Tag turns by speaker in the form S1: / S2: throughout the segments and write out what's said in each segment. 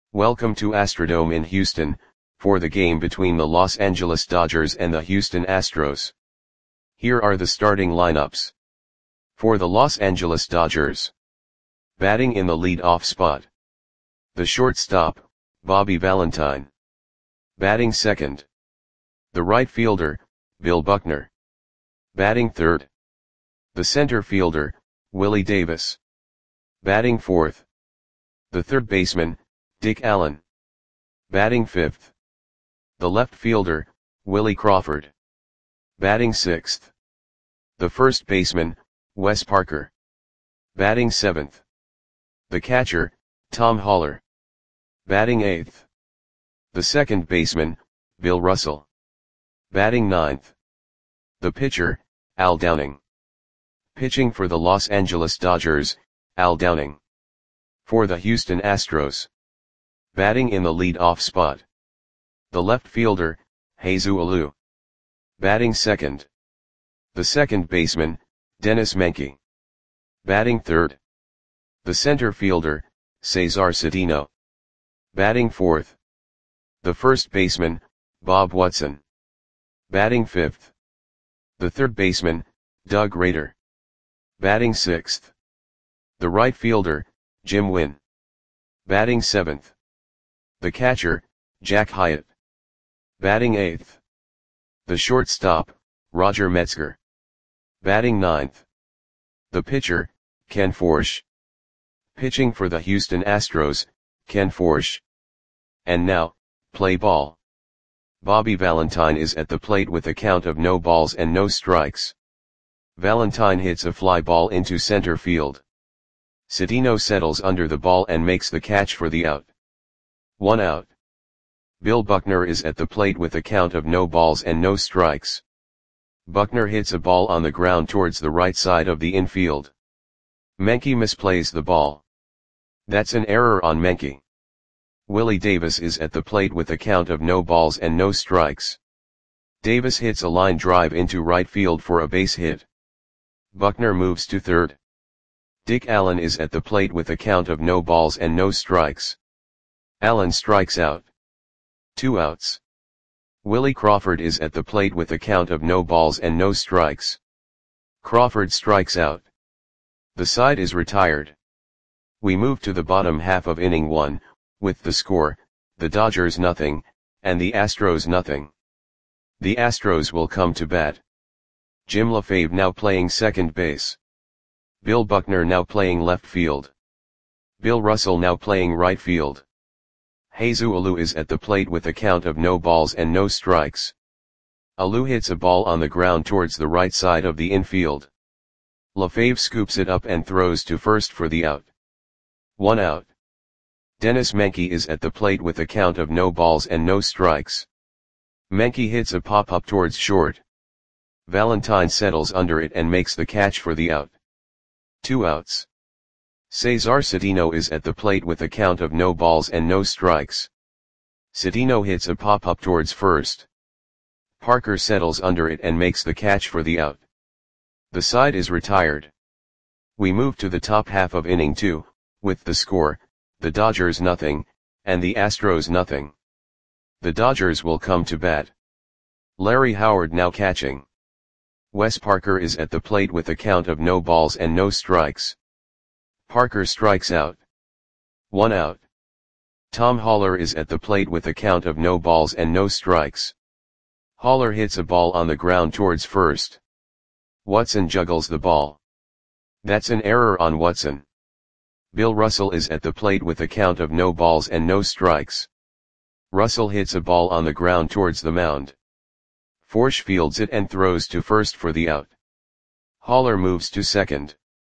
S1: Welcome to Astrodome in Houston, for the game between the Los Angeles Dodgers and the Houston Astros. Here are the starting lineups. For the Los Angeles Dodgers. Batting in the lead-off spot. The shortstop, Bobby Valentine. Batting second. The right fielder, Bill Buckner. Batting third. The center fielder, Willie Davis. Batting fourth. The third baseman, Dick Allen. Batting fifth. The left fielder, Willie Crawford. Batting sixth. The first baseman, Wes Parker. Batting seventh. The catcher, Tom Haller. Batting eighth. The second baseman, Bill Russell. Batting ninth. The pitcher, Al Downing. Pitching for the Los Angeles Dodgers, Al Downing. For the Houston Astros. Batting in the lead-off spot. The left fielder, Jesus Alou. Batting second. The second baseman, Dennis Menke. Batting third. The center fielder, Cesar Cedeno. Batting fourth. The first baseman, Bob Watson. Batting fifth. The third baseman, Doug Rader. Batting sixth. The right fielder, Jim Wynn. Batting seventh. The catcher, Jack Hyatt. Batting eighth. The shortstop, Roger Metzger. Batting ninth. The pitcher, Ken Forsch. Pitching for the Houston Astros, Ken Forsch. And now, play ball. Bobby Valentine is at the plate with a count of no balls and no strikes. Valentine hits a fly ball into center field. Cedeno settles under the ball and makes the catch for the out. 1 out. Bill Buckner is at the plate with a count of no balls and no strikes. Buckner hits a ball on the ground towards the right side of the infield. Menke misplays the ball. That's an error on Menke. Willie Davis is at the plate with a count of no balls and no strikes. Davis hits a line drive into right field for a base hit. Buckner moves to third. Dick Allen is at the plate with a count of no balls and no strikes. Allen strikes out. 2 outs. Willie Crawford is at the plate with a count of no balls and no strikes. Crawford strikes out. The side is retired. We move to the bottom half of inning 1, with the score, the Dodgers nothing, and the Astros nothing. The Astros will come to bat. Jim LaFave now playing second base. Bill Buckner now playing left field. Bill Russell now playing right field. Jesus Alou is at the plate with a count of no balls and no strikes. Alou hits a ball on the ground towards the right side of the infield. LaFave scoops it up and throws to first for the out. 1 out. Dennis Menke is at the plate with a count of no balls and no strikes. Menke hits a pop-up towards short. Valentine settles under it and makes the catch for the out. 2 outs. Cesar Cedeno is at the plate with a count of no balls and no strikes. Cedeno hits a pop-up towards first. Parker settles under it and makes the catch for the out. The side is retired. We move to the top half of inning 2, with the score, the Dodgers nothing, and the Astros nothing. The Dodgers will come to bat. Larry Howard now catching. Wes Parker is at the plate with a count of no balls and no strikes. Parker strikes out. 1 out. Tom Haller is at the plate with a count of no balls and no strikes. Haller hits a ball on the ground towards first. Watson juggles the ball. That's an error on Watson. Bill Russell is at the plate with a count of no balls and no strikes. Russell hits a ball on the ground towards the mound. Forsch fields it and throws to first for the out. Haller moves to second.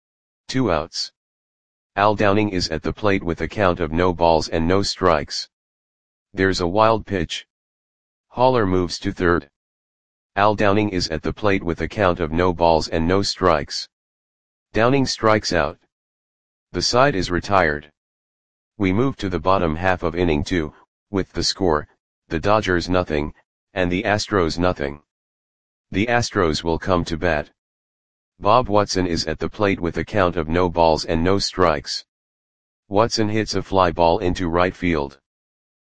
S1: 2 outs. Al Downing is at the plate with a count of no balls and no strikes. There's a wild pitch. Haller moves to third. Al Downing is at the plate with a count of no balls and no strikes. Downing strikes out. The side is retired. We move to the bottom half of inning 2, with the score, the Dodgers nothing, and the Astros nothing. The Astros will come to bat. Bob Watson is at the plate with a count of no balls and no strikes. Watson hits a fly ball into right field.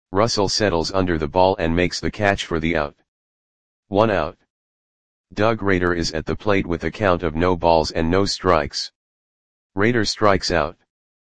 S1: Russell settles under the ball and makes the catch for the out. 1 out. Doug Rader is at the plate with a count of no balls and no strikes. Rader strikes out.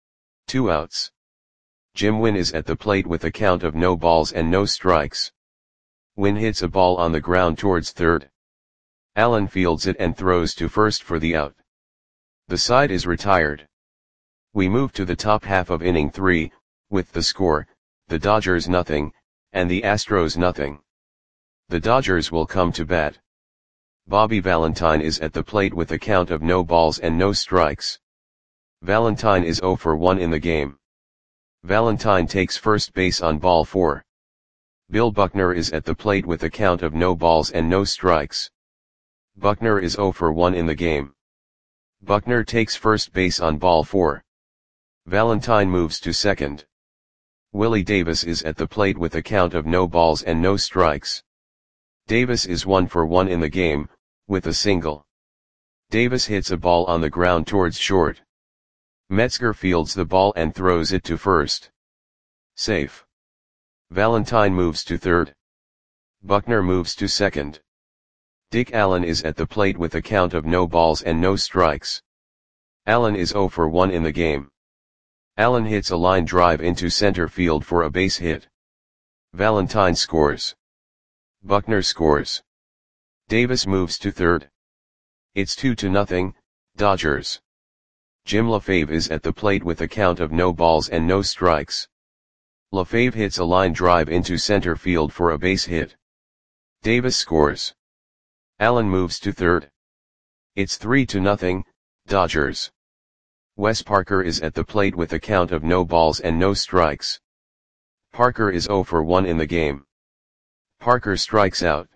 S1: 2 outs. Jim Wynn is at the plate with a count of no balls and no strikes. Wynn hits a ball on the ground towards third. Allen fields it and throws to first for the out. The side is retired. We move to the top half of inning 3, with the score, the Dodgers nothing, and the Astros nothing. The Dodgers will come to bat. Bobby Valentine is at the plate with a count of no balls and no strikes. Valentine is 0 for 1 in the game. Valentine takes first base on ball 4. Bill Buckner is at the plate with a count of no balls and no strikes. Buckner is 0 for 1 in the game. Buckner takes first base on ball 4. Valentine moves to second. Willie Davis is at the plate with a count of no balls and no strikes. Davis is 1 for 1 in the game, with a single. Davis hits a ball on the ground towards short. Metzger fields the ball and throws it to first. Safe. Valentine moves to third. Buckner moves to second. Dick Allen is at the plate with a count of no balls and no strikes. Allen is 0 for 1 in the game. Allen hits a line drive into center field for a base hit. Valentine scores. Buckner scores. Davis moves to third. It's 2-0, Dodgers. Jim LaFave is at the plate with a count of no balls and no strikes. LaFave hits a line drive into center field for a base hit. Davis scores. Allen moves to third. It's 3-0, Dodgers. Wes Parker is at the plate with a count of no balls and no strikes. Parker is 0 for 1 in the game. Parker strikes out.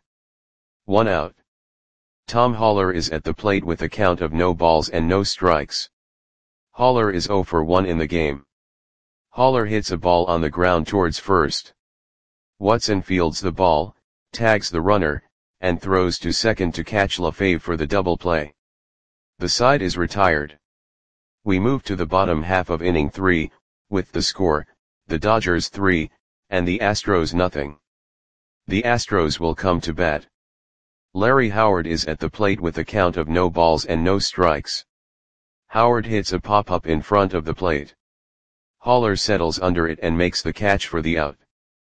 S1: 1 out. Tom Haller is at the plate with a count of no balls and no strikes. Haller is 0 for 1 in the game. Haller hits a ball on the ground towards first. Watson fields the ball, tags the runner, and throws to second to catch LaFave for the double play. The side is retired. We move to the bottom half of inning 3, with the score, the Dodgers 3, and the Astros nothing. The Astros will come to bat. Larry Howard is at the plate with a count of no balls and no strikes. Howard hits a pop-up in front of the plate. Haller settles under it and makes the catch for the out.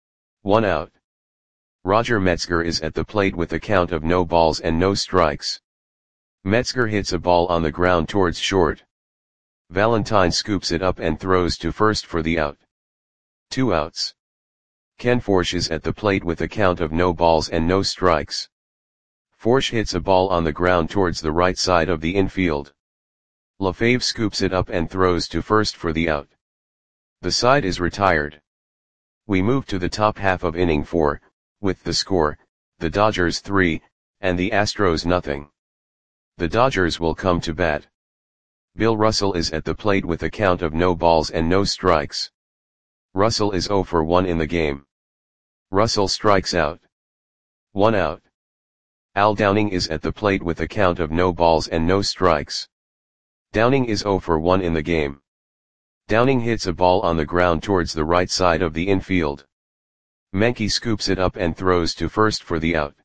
S1: 1 out. Roger Metzger is at the plate with a count of no balls and no strikes. Metzger hits a ball on the ground towards short. Valentine scoops it up and throws to first for the out. 2 outs. Ken Forsch is at the plate with a count of no balls and no strikes. Forsch hits a ball on the ground towards the right side of the infield. LaFave scoops it up and throws to first for the out. The side is retired. We move to the top half of inning 4, with the score, the Dodgers 3, and the Astros nothing. The Dodgers will come to bat. Bill Russell is at the plate with a count of no balls and no strikes. Russell is 0 for 1 in the game. Russell strikes out. 1 out. Al Downing is at the plate with a count of no balls and no strikes. Downing is 0 for 1 in the game. Downing hits a ball on the ground towards the right side of the infield. Menke scoops it up and throws to first for the out.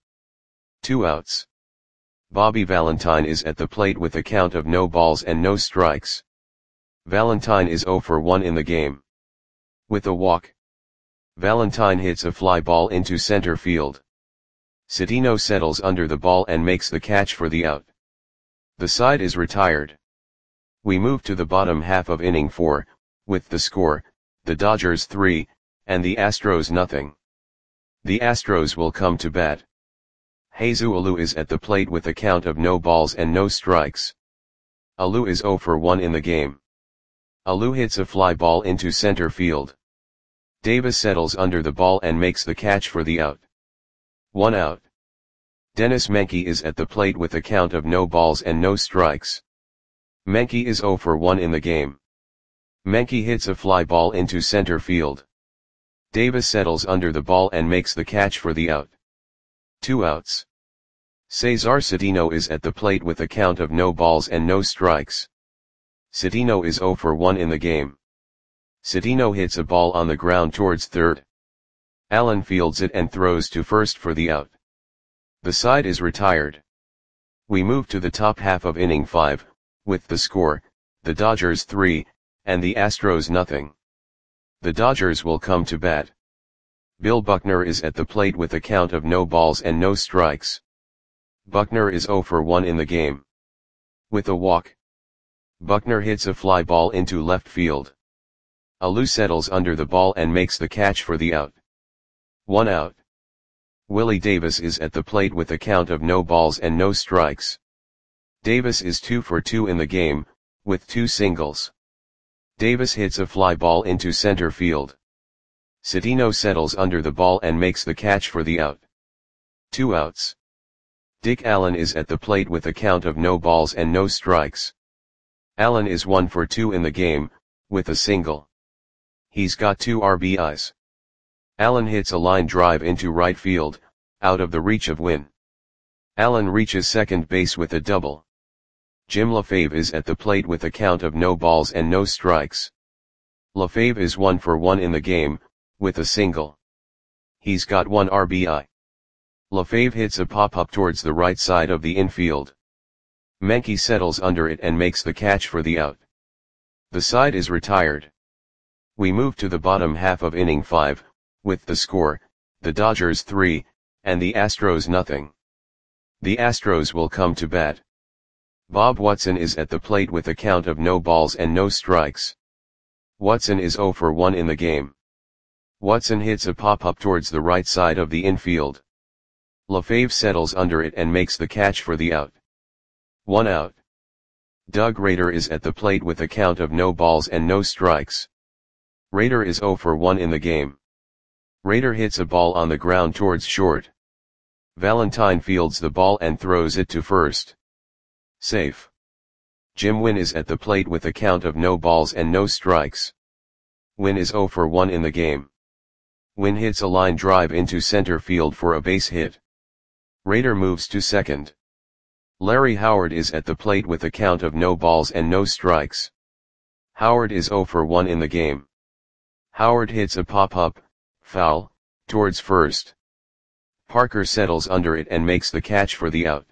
S1: 2 outs. Bobby Valentine is at the plate with a count of no balls and no strikes. Valentine is 0 for 1 in the game. With a walk. Valentine hits a fly ball into center field. Cedeno settles under the ball and makes the catch for the out. The side is retired. We move to the bottom half of inning 4, with the score, the Dodgers 3, and the Astros nothing. The Astros will come to bat. Jesus Alou is at the plate with a count of no balls and no strikes. Alou is 0 for 1 in the game. Alou hits a fly ball into center field. Davis settles under the ball and makes the catch for the out. 1 out. Dennis Menke is at the plate with a count of no balls and no strikes. Menke is 0 for 1 in the game. Menke hits a fly ball into center field. Davis settles under the ball and makes the catch for the out. 2 outs. Cesar Cedeno is at the plate with a count of no balls and no strikes. Cedeno is 0 for 1 in the game. Cedeno hits a ball on the ground towards third. Allen fields it and throws to first for the out. The side is retired. We move to the top half of inning 5, with the score, the Dodgers 3, and the Astros nothing. The Dodgers will come to bat. Bill Buckner is at the plate with a count of no balls and no strikes. Buckner is 0 for 1 in the game. With a walk, Buckner hits a fly ball into left field. Alou settles under the ball and makes the catch for the out. 1 out. Willie Davis is at the plate with a count of no balls and no strikes. Davis is 2 for 2 in the game, with 2 singles. Davis hits a fly ball into center field. Citino settles under the ball and makes the catch for the out. 2 outs. Dick Allen is at the plate with a count of no balls and no strikes. Allen is 1 for 2 in the game, with a single. He's got 2 RBIs. Allen hits a line drive into right field, out of the reach of Winn. Allen reaches second base with a double. Jim LaFave is at the plate with a count of no balls and no strikes. LaFave is 1 for 1 in the game, with a single. He's got 1 RBI. LaFave hits a pop-up towards the right side of the infield. Menke settles under it and makes the catch for the out. The side is retired. We move to the bottom half of inning 5, with the score, the Dodgers 3, and the Astros nothing. The Astros will come to bat. Bob Watson is at the plate with a count of no balls and no strikes. Watson is 0 for 1 in the game. Watson hits a pop-up towards the right side of the infield. LaFave settles under it and makes the catch for the out. 1 out. Doug Rader is at the plate with a count of no balls and no strikes. Rader is 0 for 1 in the game. Rader hits a ball on the ground towards short. Valentine fields the ball and throws it to first. Safe. Jim Winn is at the plate with a count of no balls and no strikes. Winn is 0 for 1 in the game. Winn hits a line drive into center field for a base hit. Rader moves to second. Larry Howard is at the plate with a count of no balls and no strikes. Howard is 0 for 1 in the game. Howard hits a pop-up, foul, towards first. Parker settles under it and makes the catch for the out.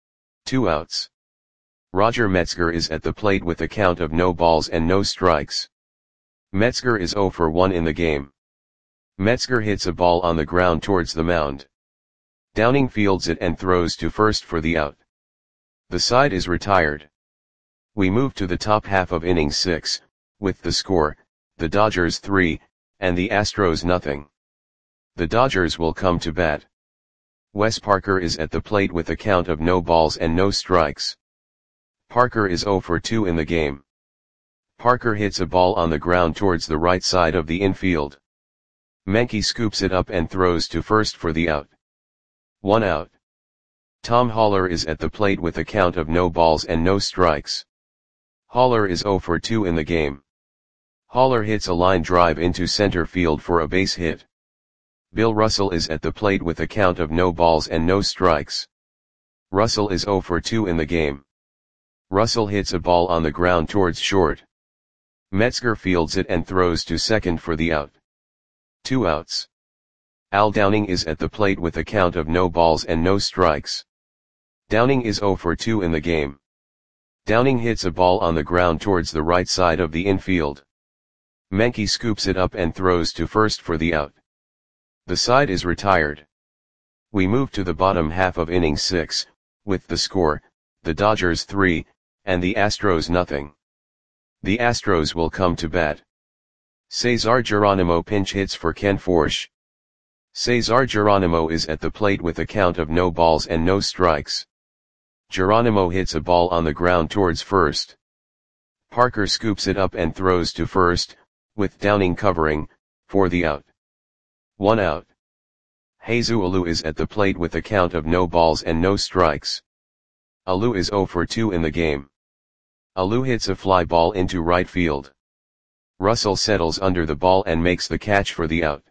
S1: 2 outs. Roger Metzger is at the plate with a count of no balls and no strikes. Metzger is 0 for 1 in the game. Metzger hits a ball on the ground towards the mound. Downing fields it and throws to first for the out. The side is retired. We move to the top half of inning 6, with the score, the Dodgers 3, and the Astros nothing. The Dodgers will come to bat. Wes Parker is at the plate with a count of no balls and no strikes. Parker is 0 for 2 in the game. Parker hits a ball on the ground towards the right side of the infield. Menke scoops it up and throws to first for the out. 1 out. Tom Haller is at the plate with a count of no balls and no strikes. Haller is 0 for 2 in the game. Haller hits a line drive into center field for a base hit. Bill Russell is at the plate with a count of no balls and no strikes. Russell is 0 for 2 in the game. Russell hits a ball on the ground towards short. Metzger fields it and throws to second for the out. 2 outs. Al Downing is at the plate with a count of no balls and no strikes. Downing is 0 for 2 in the game. Downing hits a ball on the ground towards the right side of the infield. Menke scoops it up and throws to first for the out. The side is retired. We move to the bottom half of inning 6, with the score, the Dodgers 3, and the Astros nothing. The Astros will come to bat. Cesar Geronimo pinch hits for Ken Forsch. Cesar Geronimo is at the plate with a count of no balls and no strikes. Geronimo hits a ball on the ground towards first. Parker scoops it up and throws to first, with Downing covering, for the out. 1 out. Jesus Alou is at the plate with a count of no balls and no strikes. Alou is 0 for 2 in the game. Alou hits a fly ball into right field. Russell settles under the ball and makes the catch for the out.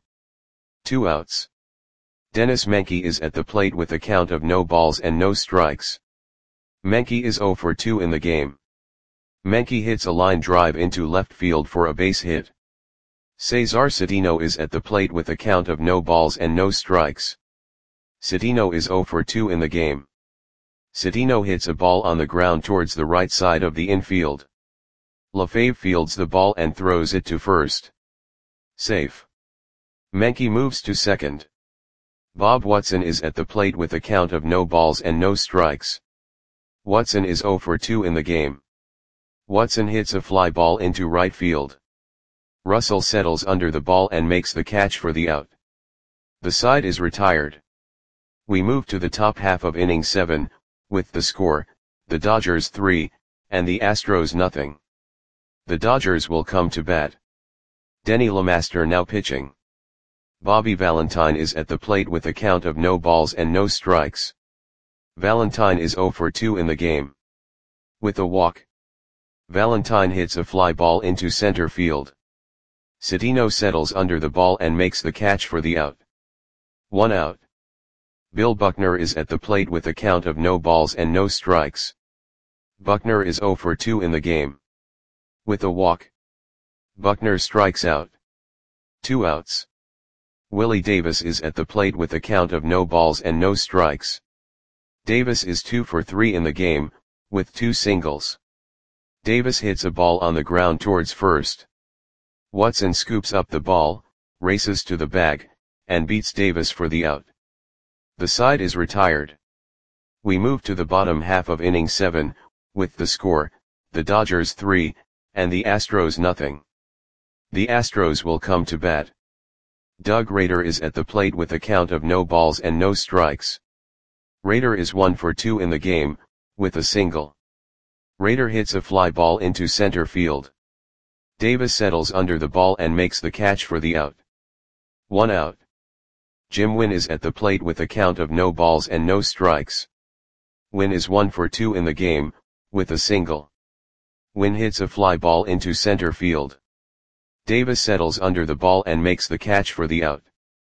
S1: 2 outs. Dennis Menke is at the plate with a count of no balls and no strikes. Menke is 0 for 2 in the game. Menke hits a line drive into left field for a base hit. Cesar Cedeno is at the plate with a count of no balls and no strikes. Cedeno is 0 for 2 in the game. Cedeno hits a ball on the ground towards the right side of the infield. Lefebvre fields the ball and throws it to first. Safe. Menke moves to second. Bob Watson is at the plate with a count of no balls and no strikes. Watson is 0 for 2 in the game. Watson hits a fly ball into right field. Russell settles under the ball and makes the catch for the out. The side is retired. We move to the top half of inning 7, with the score, the Dodgers 3, and the Astros nothing. The Dodgers will come to bat. Denny LeMaster now pitching. Bobby Valentine is at the plate with a count of no balls and no strikes. Valentine is 0 for 2 in the game. With a walk, Valentine hits a fly ball into center field. Cedeno settles under the ball and makes the catch for the out. 1 out. Bill Buckner is at the plate with a count of no balls and no strikes. Buckner is 0 for 2 in the game. With a walk, Buckner strikes out. 2 outs. Willie Davis is at the plate with a count of no balls and no strikes. Davis is 2 for 3 in the game, with 2 singles. Davis hits a ball on the ground towards first. Watson scoops up the ball, races to the bag, and beats Davis for the out. The side is retired. We move to the bottom half of inning 7, with the score, the Dodgers 3, and the Astros nothing. The Astros will come to bat. Doug Rader is at the plate with a count of no balls and no strikes. Rader is 1 for 2 in the game, with a single. Rader hits a fly ball into center field. Davis settles under the ball and makes the catch for the out. 1 out. Jim Wynn is at the plate with a count of no balls and no strikes. Wynn is 1 for 2 in the game, with a single. Wynn hits a fly ball into center field. Davis settles under the ball and makes the catch for the out.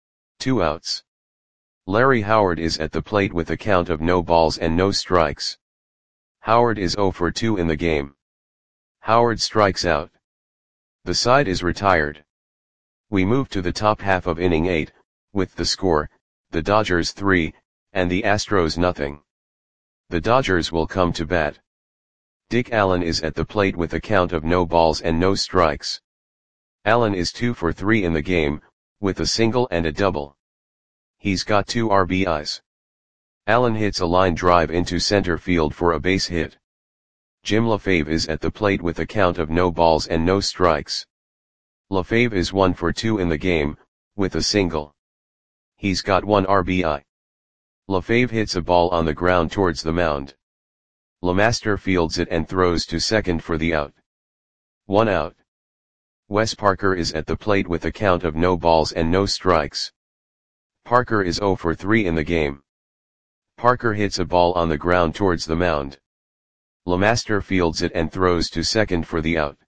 S1: 2 outs. Larry Howard is at the plate with a count of no balls and no strikes. Howard is 0 for 2 in the game. Howard strikes out. The side is retired. We move to the top half of inning 8, with the score, the Dodgers 3, and the Astros nothing. The Dodgers will come to bat. Dick Allen is at the plate with a count of no balls and no strikes. Allen is 2 for 3 in the game, with a single and a double. He's got 2 RBIs. Allen hits a line drive into center field for a base hit. Jim Lefebvre is at the plate with a count of no balls and no strikes. Lefebvre is 1 for 2 in the game, with a single. He's got 1 RBI. Lefebvre hits a ball on the ground towards the mound. LeMaster fields it and throws to second for the out. 1 out. Wes Parker is at the plate with a count of no balls and no strikes. Parker is 0 for 3 in the game. Parker hits a ball on the ground towards the mound. LeMaster fields it and throws to second for the out.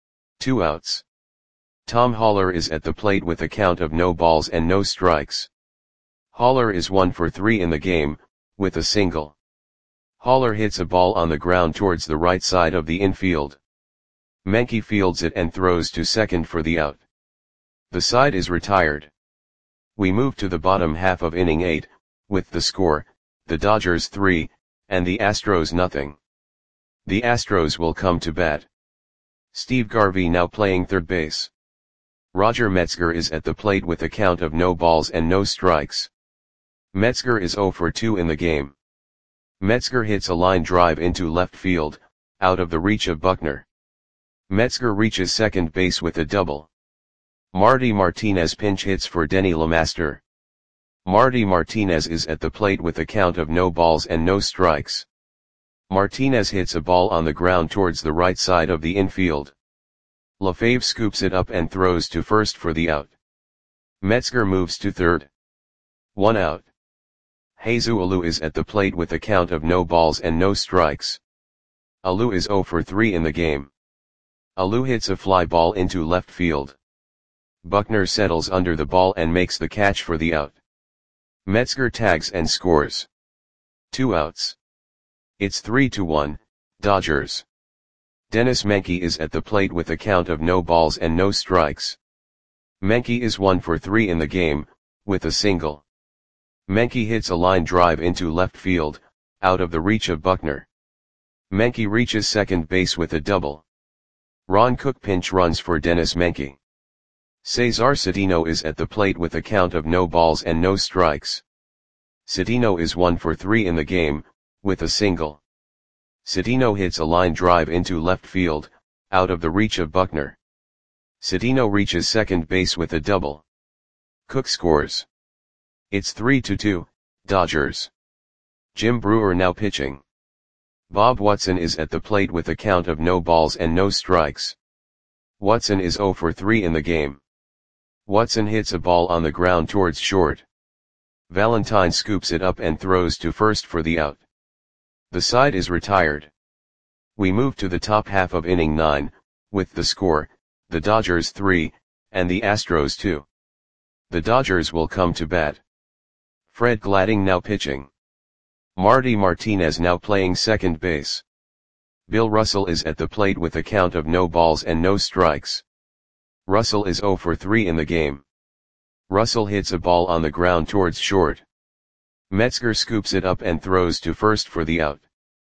S1: 2 outs. Tom Haller is at the plate with a count of no balls and no strikes. Haller is 1 for 3 in the game, with a single. Haller hits a ball on the ground towards the right side of the infield. Menke fields it and throws to second for the out. The side is retired. We move to the bottom half of inning 8, with the score, the Dodgers 3, and the Astros nothing. The Astros will come to bat. Steve Garvey now playing third base. Roger Metzger is at the plate with a count of no balls and no strikes. Metzger is 0 for 2 in the game. Metzger hits a line drive into left field, out of the reach of Buckner. Metzger reaches second base with a double. Marty Martinez pinch hits for Denny LeMaster. Marty Martinez is at the plate with a count of no balls and no strikes. Martinez hits a ball on the ground towards the right side of the infield. Lefebvre scoops it up and throws to first for the out. Metzger moves to third. 1 out. Jesus Alou is at the plate with a count of no balls and no strikes. Alou is 0 for 3 in the game. Alou hits a fly ball into left field. Buckner settles under the ball and makes the catch for the out. Metzger tags and scores. 2 outs. It's 3-1, Dodgers. Dennis Menke is at the plate with a count of no balls and no strikes. Menke is 1 for 3 in the game, with a single. Menke hits a line drive into left field, out of the reach of Buckner. Menke reaches second base with a double. Ron Cook pinch runs for Dennis Menke. Cesar Cedeno is at the plate with a count of no balls and no strikes. Cedeno is 1 for 3 in the game, with a single. Cedeno hits a line drive into left field, out of the reach of Buckner. Cedeno reaches second base with a double. Cook scores. It's 3-2, Dodgers. Jim Brewer now pitching. Bob Watson is at the plate with a count of no balls and no strikes. Watson is 0 for 3 in the game. Watson hits a ball on the ground towards short. Valentine scoops it up and throws to first for the out. The side is retired. We move to the top half of inning 9, with the score, the Dodgers 3, and the Astros 2. The Dodgers will come to bat. Fred Gladding now pitching. Marty Martinez now playing second base. Bill Russell is at the plate with a count of no balls and no strikes. Russell is 0 for 3 in the game. Russell hits a ball on the ground towards short. Metzger scoops it up and throws to first for the out.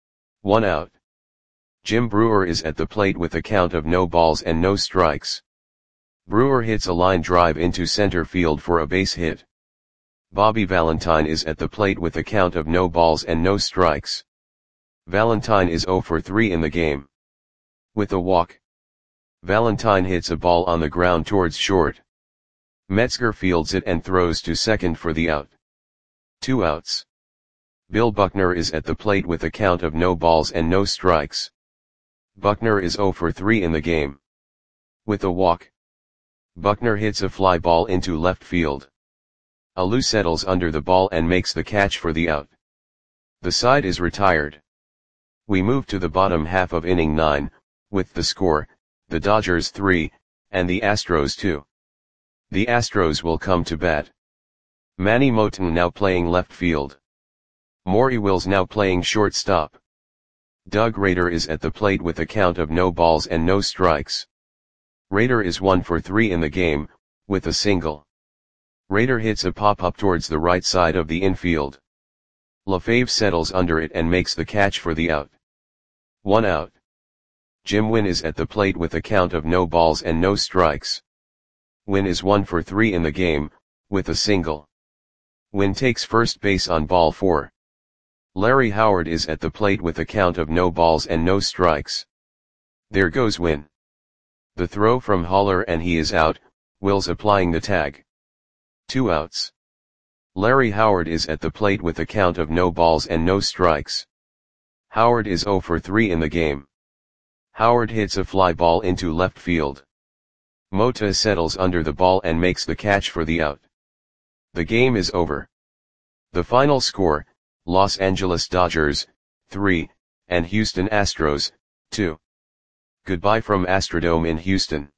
S1: 1 out. Jim Brewer is at the plate with a count of no balls and no strikes. Brewer hits a line drive into center field for a base hit. Bobby Valentine is at the plate with a count of no balls and no strikes. Valentine is 0 for 3 in the game. With a walk. Valentine hits a ball on the ground towards short. Metzger fields it and throws to second for the out. 2 outs. Bill Buckner is at the plate with a count of no balls and no strikes. Buckner is 0 for 3 in the game. With a walk. Buckner hits a fly ball into left field. Alou settles under the ball and makes the catch for the out. The side is retired. We move to the bottom half of inning 9, with the score, the Dodgers 3, and the Astros 2. The Astros will come to bat. Manny Moten now playing left field. Maury Wills now playing shortstop. Doug Rader is at the plate with a count of no balls and no strikes. Rader is 1 for 3 in the game, with a single. Rader hits a pop-up towards the right side of the infield. LaFave settles under it and makes the catch for the out. 1 out. Jim Wynn is at the plate with a count of no balls and no strikes. Wynn is 1 for 3 in the game, with a single. Wynn takes first base on ball 4. Larry Howard is at the plate with a count of no balls and no strikes. There goes Wynn. The throw from Haller and he is out, Wills applying the tag. 2 outs. Larry Howard is at the plate with a count of no balls and no strikes. Howard is 0 for 3 in the game. Howard hits a fly ball into left field. Mota settles under the ball and makes the catch for the out. The game is over. The final score, Los Angeles Dodgers, 3, and Houston Astros, 2. Goodbye from Astrodome in Houston.